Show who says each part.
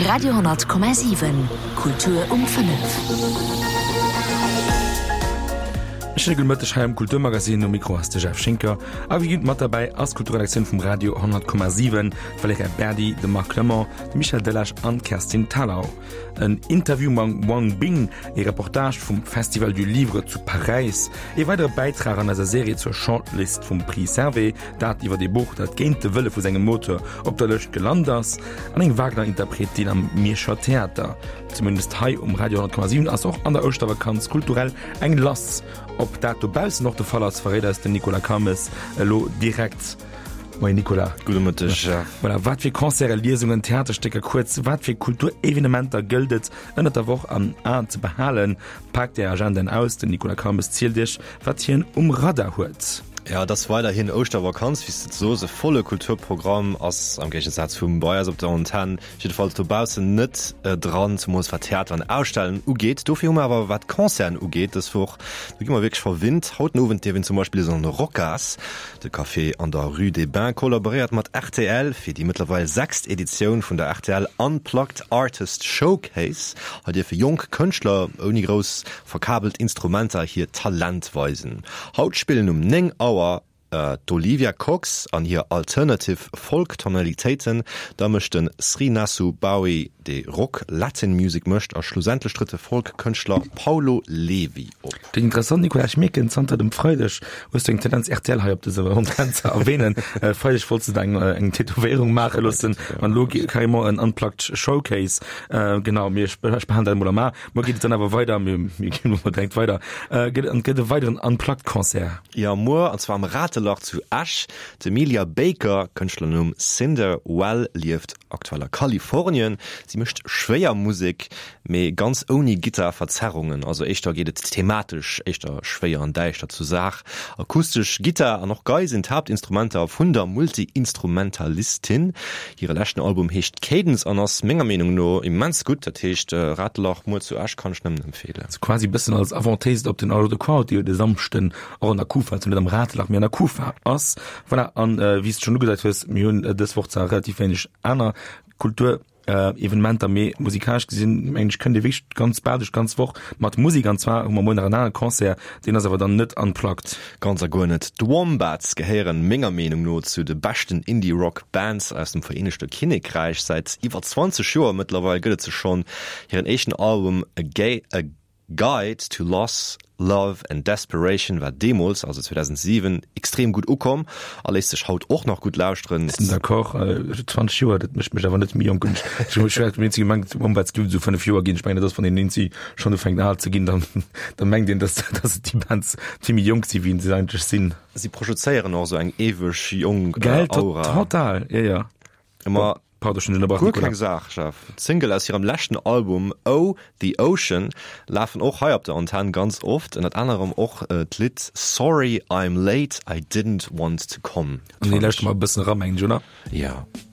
Speaker 1: Radio 10,7 Kultur um 5.
Speaker 2: Schëgelmëttech heim Kulturmagasin no Mikro as de Chef Schinker, a wie ginint mat dabei as Kulturelektion vum Radio 10,7 verleg Berdi, de Marc Clement, de Michel Delage an Kerstin Talau. Ein Interview mang Wang Bing, e Reportage vum Festival du Livre zu Paris, e weitere Beitrag an der Serie zur Shortlist vum Prix Servé, dat iwwer de Buch dat géint de Wëlle vu segem Motor op der Lëcht geland ass, an eng Wagner Interpretin am Mirscher Theater. Zumindest hei Radio 10,7 ass auch an der Ostervakanz kulturell eng Lass. Ob dat dobausen noch de Fall als Verräder ist den Nicola Kammes lo direkt. Moi Nicola. Voilà, wat wie Konzerte, Lesungen, Theaterstücke kurz, wat wie Kulturevenementer gildet, ënner der Woche an A zu behalen, packt der Agenden aus, den Nicola Kammes zielt dich, wat hier Radar huet.
Speaker 3: Ja, das weiterhin Ostervakanz wie so se volle Kulturprogramm ass am Gegensatz vum Bayers op der Montan Fallbausen net dran zu muss verteert an ausstellen ugeht dofir aber wat Konzern ugeht das woch immer wirklich verwind haut nowen Devin zum Beispiel so Rockers de Café an der Rue des Bains kollaboriert mat RTL fir die mittlerweile 6. Edition vun der RTL Unplugged Artist Showcase hat ihr fir jung Künstler oni groß verkabelt Instrumenter hier Talentweisen Haut spielen um Neng Olivia Cox an hier Alternative Folk-Tonalitäten, da möchten Srinasu Bowie de Rock Latin Music möcht als schlussendlich dritte Folkkünstler Paulo Levi op.
Speaker 2: Den interessant Nicola Schmecken Santa dem Freudech wo den Tendenz RTL op erwähnen Freudech voll eng Tätowierung mache lussen man Logi immer ein Unplugged Showcase genau mir behandeln Mo geht dann aber weiter denkt weiter geht weiteren Unplugged Konzert.
Speaker 3: Ja Mo und zwar am Ratelach zu Ash Emilia Baker Künstlerin um Cinderwell lieft aktueller Kalifornien. Sie mischt schwer Musik me ganz ohne Gitterverzerrungen also echter geht es thematisch echter schwer an deichter zu sag akustisch Gitter an noch geil sind Hauptinstrumente auf 100 Multi-Instrumentalistin ihre letzten Album hecht Cadence an aus Menge Meinung nur immens gut der Tisch Radloch nur zu Asch kann ich empfehlen
Speaker 2: quasi ein bisschen als Avantthese op den Auto Crowd die samsten auch an der Kufa mit dem Radlach mir an der Kufa aus von an wie es schon gesagt hast mir das Wort relativ wenig einer Kultur Evenementer mé musikalisch gesinn ich könnte wirklich ganz badisch ganz woch mat Musik an zwar monatalen Konzert den das aber dann net unplugged
Speaker 3: ganz go net Wombats geheieren Menger Meinung nur zu de besten Indie Rock Bands aus dem Vereinigten Königreich seit über 20 Jahre mittlerweile gilt ze schon ihren echten Album a Guide to Loss Love and Desperation war Demos also 2007 extrem gut ukom alles sich haut auch noch gut laus drin
Speaker 2: der Koch 20 Jahre das mich aber nicht mir von das von den sie schon fängt nahe zu gehen dann mengt den dass die Bands ziemlich jung sie wie sie eigentlich sind
Speaker 3: sie produzieren auch so ein ewig jung
Speaker 2: total ja
Speaker 3: immer Single aus ihrem letzten Album Oh the Ocean laufen auch high op der Antan ganz oft und anderem auch Lied Sorry I'm late I didn't want to come
Speaker 2: mal ein bisschen ram,
Speaker 3: ja